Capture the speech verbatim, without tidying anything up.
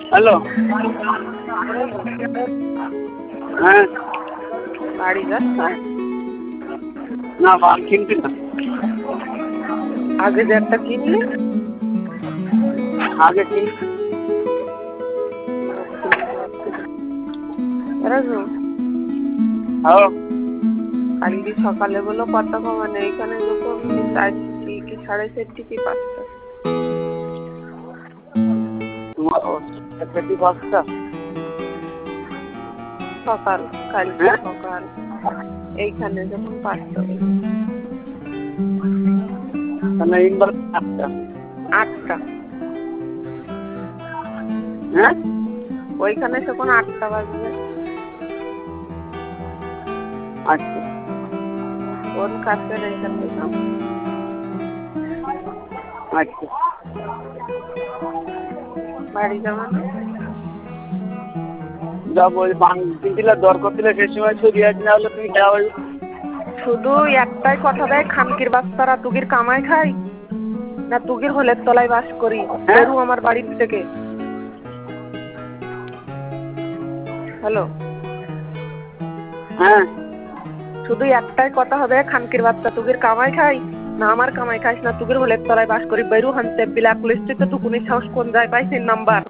Hello, হ্যাঁ বাড়ি যাচ্ছেন? না মাল কিনছি না। আগে যে একটা কিনলে? আগে কিন রাজু, হ্যালো, কালকে সকালে বলো কত কমানে, এইখানে যখন চারটি কি সাড়ে চারটি কি পাঁচটা তোমার চারটি পাঁচটা সকাল, কালকে সকাল এইখানে যখন পাঁচটা মানে ইনবার আটটা আটটা হ্যাঁ ওইখানে তখন আটটা বাজবে। আচ্ছা, কোন কাছের এইখান থেকে? আচ্ছা, বাড়ি যাবো না? যাবো ওই বাং কিনছিল দর করছিল সে সময় তো রিয়াজ না হলে তুমি যাও। শুধু একটাই কথা দেয়, খানকির বাচ্চারা তুগির কামাই খাই না তুগির হলের তলায় বাস করি, বেরু আমার বাড়ির থেকে। হ্যালো, হ্যাঁ শুধু একটাই কথা হবে, খানকির বাচ্চা তুগির কামাই খাই না আমার কামাই খাইস না তুগির হলের তলায় বাস করি, বেরু হানতে ব্ল্যাক লিস্টে তো টুকুনির সাহস কোন যায় পাইছিস নাম্বার।